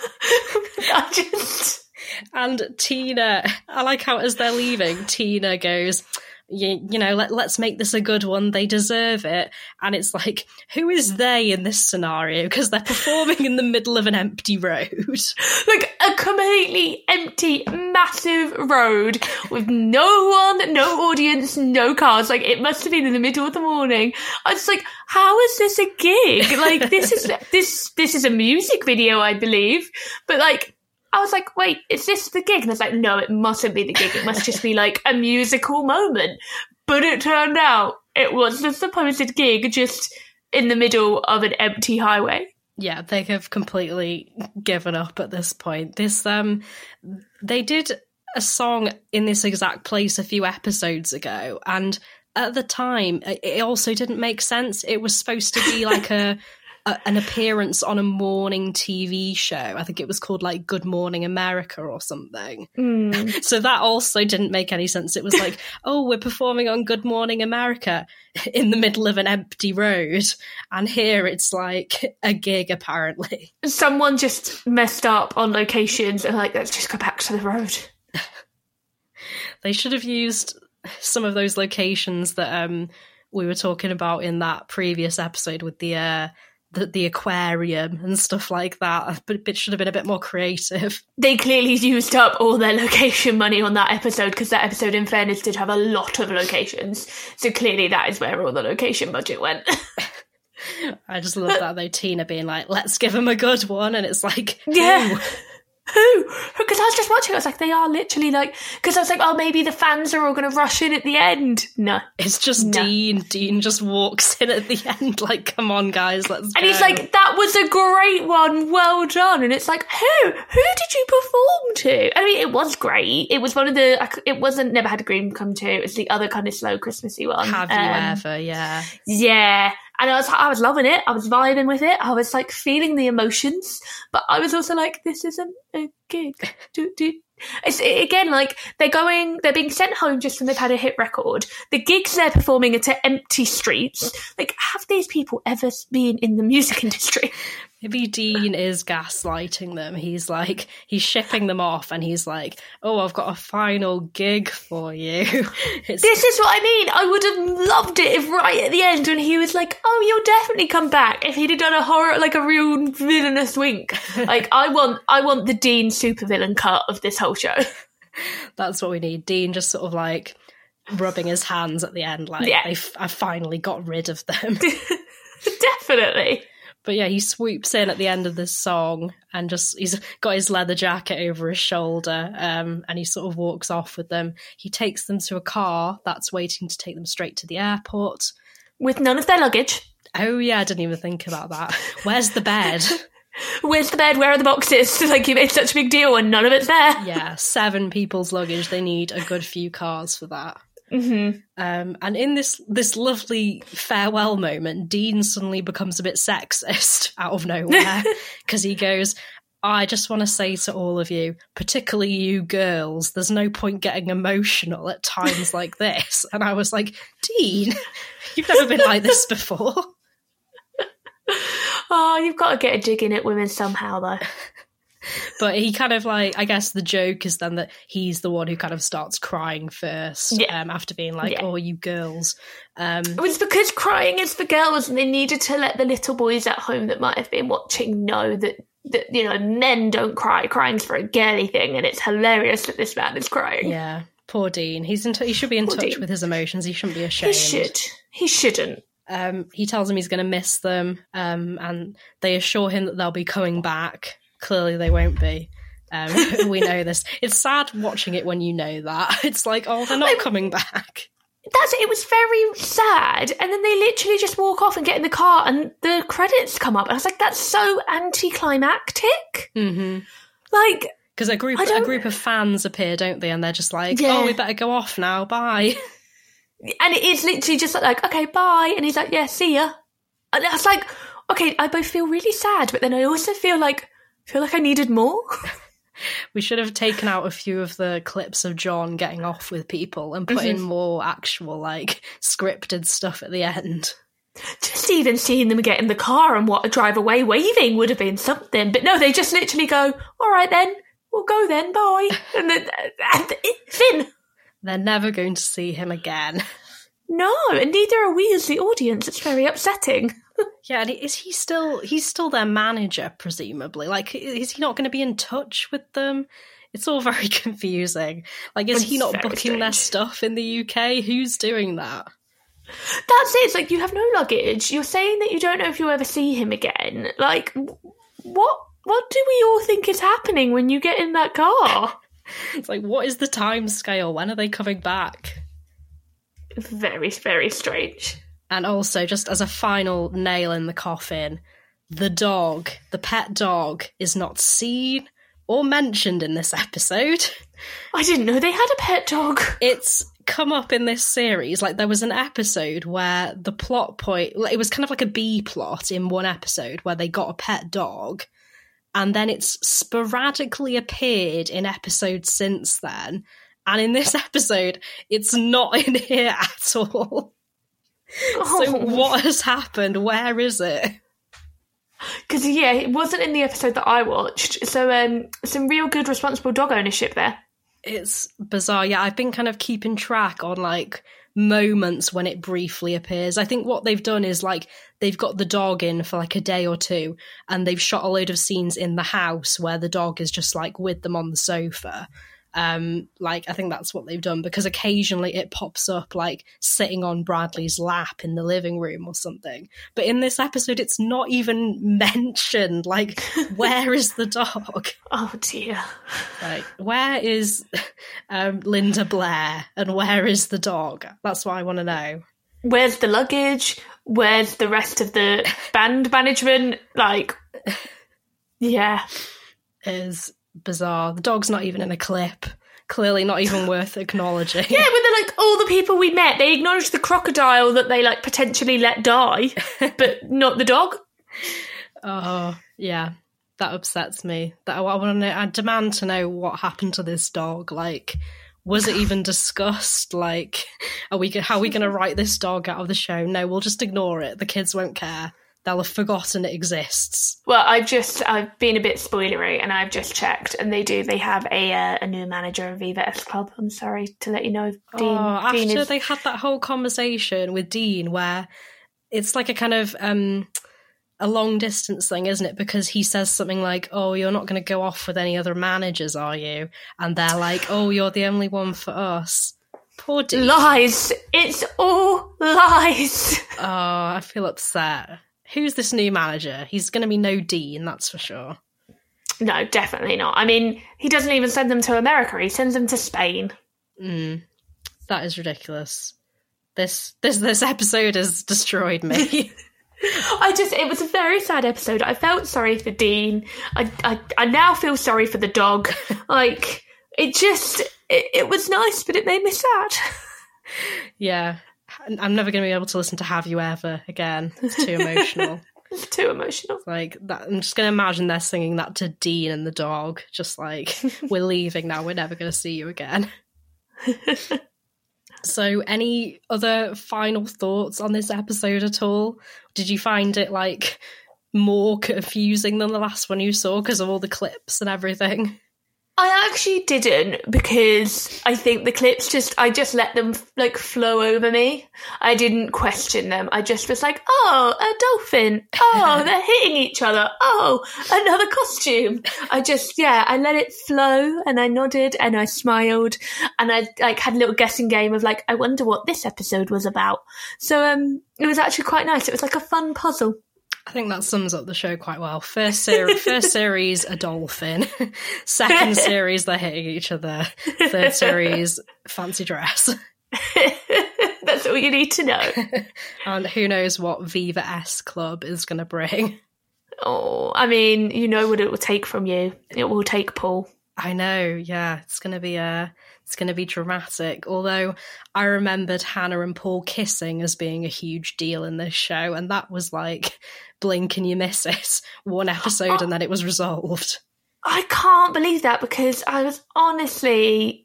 I just... And Tina, I like how as they're leaving, Tina goes, you, you know, let, let's make this a good one. They deserve it. And it's like, who is they in this scenario? Because they're performing in the middle of an empty road. Like a completely empty, massive road with no one, no audience, no cars. Like, it must have been in the middle of the morning. I was like, how is this a gig? Like, this is, this, this is a music video, I believe. But like, I was like, wait, is this the gig? And I was like, no, it mustn't be the gig. It must just be like a musical moment. But it turned out it was the supposed gig just in the middle of an empty highway. Yeah, they have completely given up at this point. This, um, they did a song in this exact place a few episodes ago, and at the time, it also didn't make sense. It was supposed to be like a... A, an appearance on a morning T V show. I think it was called like Good Morning America or something. Mm. So that also didn't make any sense. It was like, oh, we're performing on Good Morning America in the middle of an empty road. And here it's like a gig, apparently. Someone just messed up on locations and like, let's just go back to the road. They should have used some of those locations that um, we were talking about in that previous episode with the... Uh, The, the aquarium and stuff like that, but it should have been a bit more creative. They clearly used up all their location money on that episode, because that episode, in fairness, did have a lot of locations. So clearly that is where all the location budget went. I just love that, though, Tina being like, let's give them a good one. And it's like, yeah. Ooh. Who? Because I was just watching, I was like, they are literally like, because I was like, oh, maybe the fans are all going to rush in at the end. No. It's just no. Dean. Dean just walks in at the end, like, come on, guys, let's and go. And he's like, that was a great one, well done. And it's like, who? Who did you perform to? I mean, it was great. It was one of the, it wasn't Never Had a Dream Come True. It was the other kind of slow Christmassy one. Have you um, ever, yeah. Yeah. And I was I was loving it. I was vibing with it. I was like feeling the emotions. But I was also like, this isn't a gig. Do, do. It's, it, again, like, they're going, they're being sent home just when they've had a hit record. The gigs they're performing are to empty streets. Like, have these people ever been in the music industry? Maybe Dean is gaslighting them. He's like, he's shipping them off and he's like, oh, I've got a final gig for you. It's- this is what I mean. I would have loved it if right at the end when he was like, oh, you'll definitely come back, if he'd have done a horror, like a real villainous wink. Like, I want, I want the Dean supervillain cut of this whole show. That's what we need. Dean just sort of like rubbing his hands at the end, like, yeah. I've, I've finally got rid of them. Definitely. But yeah, he swoops in at the end of this song and just, he's got his leather jacket over his shoulder, um, and he sort of walks off with them. He takes them to a car that's waiting to take them straight to the airport. With none of their luggage. Oh yeah, I didn't even think about that. Where's the bed? Where's the bed? Where are the boxes? Like, you made such a big deal and none of it's there. Yeah, seven people's luggage. They need a good few cars for that. Mm-hmm. Um, and in this this lovely farewell moment, Dean suddenly becomes a bit sexist out of nowhere, because he goes, I just want to say to all of you, particularly you girls, there's no point getting emotional at times like this. And I was like, Dean, you've never been like this before. Oh, you've got to get a jig in at women somehow, though. But he kind of like, I guess the joke is then that he's the one who kind of starts crying first, yeah. um, after being like, yeah. oh, you girls. Um, it was because crying is for girls and they needed to let the little boys at home that might have been watching know that, that you know, men don't cry. Crying's for a girly thing, and it's hilarious that this man is crying. Yeah, poor Dean. He's in t- he should be in poor touch Dean. with his emotions. He shouldn't be ashamed. He should. He shouldn't. Um, he tells them he's going to miss them, um, and they assure him that they'll be coming back. Clearly they won't be. Um, we know this. It's sad watching it when you know that. It's like, oh, they're not coming back. That's it. Was very sad, and then they literally just walk off and get in the car, and the credits come up. And I was like, "That's so anticlimactic." Mm-hmm. Like, because a group a group of fans appear, don't they? And they're just like, yeah. "Oh, we better go off now. Bye." And it is literally just like, "Okay, bye," and he's like, "Yeah, see ya." And I was like, "Okay, I both feel really sad, but then I also feel like feel like I needed more." We should have taken out a few of the clips of John getting off with people and put mm-hmm. in more actual, like, scripted stuff at the end. Just even seeing them get in the car and what, drive away waving would have been something. But no, they just literally go, all right then, we'll go then, bye. And then and it's in. They're never going to see him again. No, and neither are we as the audience. It's very upsetting. Yeah, and is he still, he's still their manager, presumably? Like, is he not going to be in touch with them? It's all very confusing. Like, is it's he not booking strange. their stuff in the U K? Who's doing that? That's it. It's like, you have no luggage. You're saying that you don't know if you'll ever see him again. Like, what, what do we all think is happening when you get in that car? It's like, what is the time scale? When are they coming back? Very, very strange. And also, just as a final nail in the coffin, the dog, the pet dog, is not seen or mentioned in this episode. I didn't know they had a pet dog. It's come up in this series. Like, there was an episode where the plot point, it was kind of like a B plot in one episode where they got a pet dog, and then it's sporadically appeared in episodes since then. And in this episode, it's not in here at all. Oh. So what has happened? Where is it? Because, yeah, it wasn't in the episode that I watched. So um, some real good responsible dog ownership there. It's bizarre. Yeah, I've been kind of keeping track on, like, moments when it briefly appears. I think what they've done is, like, they've got the dog in for, like, a day or two, and they've shot a load of scenes in the house where the dog is just, like, with them on the sofa. Um, like, I think that's what they've done, because occasionally it pops up, like, sitting on Bradley's lap in the living room or something. But in this episode, it's not even mentioned. Like, where is the dog? Oh, dear. Like, where is um, Linda Blair, and where is the dog? That's what I want to know. Where's the luggage? Where's the rest of the band management? Like, yeah. It is bizarre. The dog's not even in a clip. Clearly not even worth acknowledging. Yeah, but they're like, all the people we met, they acknowledged the crocodile that they, like, potentially let die, but not the dog. Oh, yeah. That upsets me. That I want to know, I demand to know what happened to this dog. Like, was it even discussed? Like, are we, how are we going to write this dog out of the show? No, we'll just ignore it. The kids won't care. They'll have forgotten it exists. Well, I've just, I've been a bit spoilery, and I've just checked, and they do, they have a uh, a new manager of Viva S Club. I'm sorry to let you know. Dean, oh, after Dean is... they had that whole conversation with Dean, where it's like a kind of um, a long distance thing, isn't it? Because he says something like, oh, you're not going to go off with any other managers, are you? And they're like, oh, you're the only one for us. Poor Dean. Lies. It's all lies. Oh, I feel upset. Who's this new manager? He's going to be no Dean, that's for sure. No, definitely not. I mean, he doesn't even send them to America. He sends them to Spain. Mm, that is ridiculous. This this this episode has destroyed me. I just, it was a very sad episode. I felt sorry for Dean. I I, I now feel sorry for the dog. Like, it just, it, it was nice, but it made me sad. Yeah. I'm never going to be able to listen to Have You Ever again. It's too emotional. It's too emotional. It's like that. I'm just going to imagine they're singing that to Dean and the dog. Just like, we're leaving now. We're never going to see you again. So any other final thoughts on this episode at all? Did you find it, like, more confusing than the last one you saw because of all the clips and everything? I actually didn't, because I think the clips just, I just let them like flow over me. I didn't question them. I just was like, oh, a dolphin. Oh, they're hitting each other. Oh, another costume. I just, yeah, I let it flow, and I nodded and I smiled, and I like had a little guessing game of like, I wonder what this episode was about. So um, it was actually quite nice. It was like a fun puzzle. I think that sums up the show quite well. First, ser- first series, a dolphin. Second series, they're hitting each other. Third series, fancy dress. That's all you need to know. And who knows what Viva S Club is going to bring. Oh, I mean, you know what it will take from you. It will take Paul. I know, yeah. It's going to be uh, it's going to be dramatic. Although I remembered Hannah and Paul kissing as being a huge deal in this show, and that was like, blink and you miss it. One episode and then it was resolved. I can't believe that, because I was honestly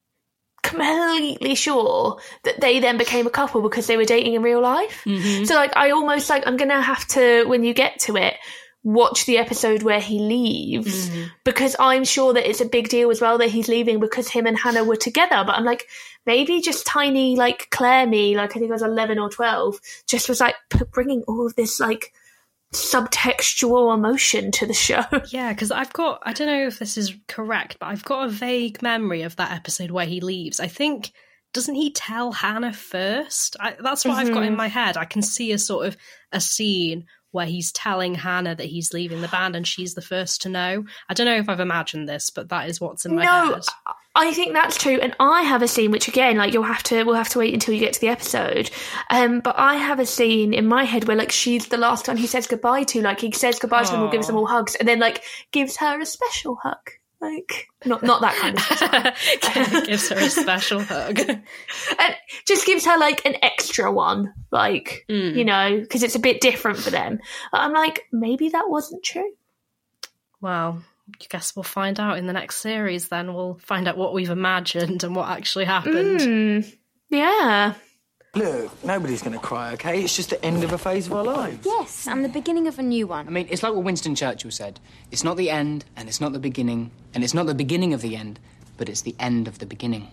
completely sure that they then became a couple because they were dating in real life. Mm-hmm. So like, I almost like, I'm going to have to, when you get to it, watch the episode where he leaves, mm-hmm. because I'm sure that it's a big deal as well that he's leaving because him and Hannah were together. But I'm like, maybe just tiny, like Claire me, like I think I was eleven or twelve, just was like p- bringing all of this like subtextual emotion to the show. Yeah, because I've got, I don't know if this is correct, but I've got a vague memory of that episode where he leaves. I think, doesn't he tell Hannah first? I, that's what mm-hmm. I've got in my head. I can see a sort of a scene where he's telling Hannah that he's leaving the band and she's the first to know. I don't know if I've imagined this, but that is what's in my no, head. I think that's true. And I have a scene, which again, like you'll have to, we'll have to wait until you get to the episode. Um, but I have a scene in my head where like she's the last one he says goodbye to. Like he says goodbye Aww. to them all, gives them all hugs, and then like gives her a special hug. Like, not not that kind of hug. Gives her a special hug. And just gives her, like, an extra one. Like, mm. you know, because it's a bit different for them. But I'm like, maybe that wasn't true. Well, I guess we'll find out in the next series then. We'll find out what we've imagined and what actually happened. Mm. Yeah. Look, nobody's going to cry, OK? It's just the end of a phase of our lives. Yes, and the beginning of a new one. I mean, it's like what Winston Churchill said. It's not the end, and it's not the beginning, and it's not the beginning of the end, but it's the end of the beginning.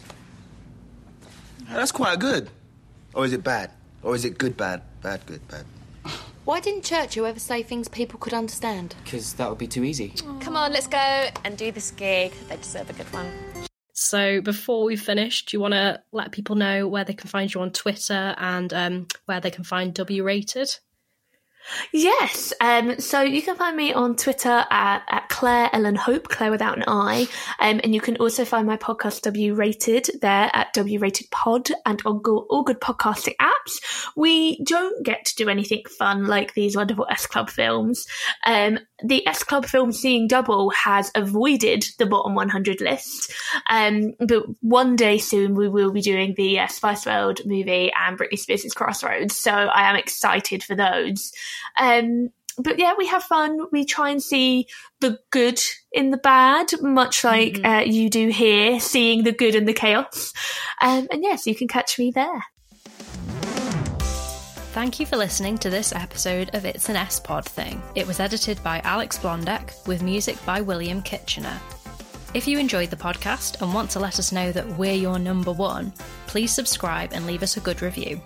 That's quite good. Or is it bad? Or is it good, bad, bad, good, bad? Why didn't Churchill ever say things people could understand? Because that would be too easy. Aww. Come on, let's go and do this gig. They deserve a good one. So before we finish, do you want to let people know where they can find you on Twitter and um, where they can find W Rated? Yes, um, so you can find me on Twitter at, at Claire Ellen Hope, Claire without an I, um, and you can also find my podcast W Rated there at W Rated Pod and on all, all good podcasting apps. We don't get to do anything fun like these wonderful S Club films. Um, the S Club film Seeing Double has avoided the bottom one hundred list, um, but one day soon we will be doing the uh, Spice World movie and Britney Spears' Crossroads, so I am excited for those. Um, but yeah, we have fun. We try and see the good in the bad, much like mm-hmm. uh, you do here, seeing the good in the chaos. Um, and yes, you can catch me there. Thank you for listening to this episode of It's an S-Pod Thing. It was edited by Alex Blondek with music by William Kitchener. If you enjoyed the podcast and want to let us know that we're your number one, please subscribe and leave us a good review.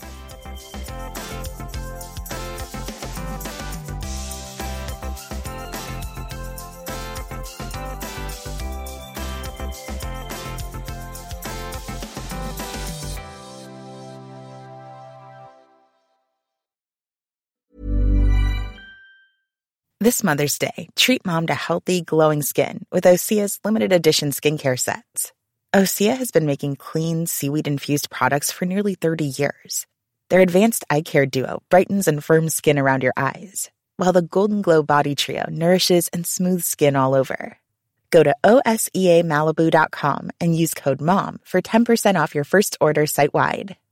This Mother's Day, treat mom to healthy, glowing skin with Osea's limited edition skincare sets. Osea has been making clean, seaweed-infused products for nearly thirty years. Their advanced eye care duo brightens and firms skin around your eyes, while the Golden Glow Body Trio nourishes and smooths skin all over. Go to O S E A Malibu dot com and use code MOM for ten percent off your first order site-wide.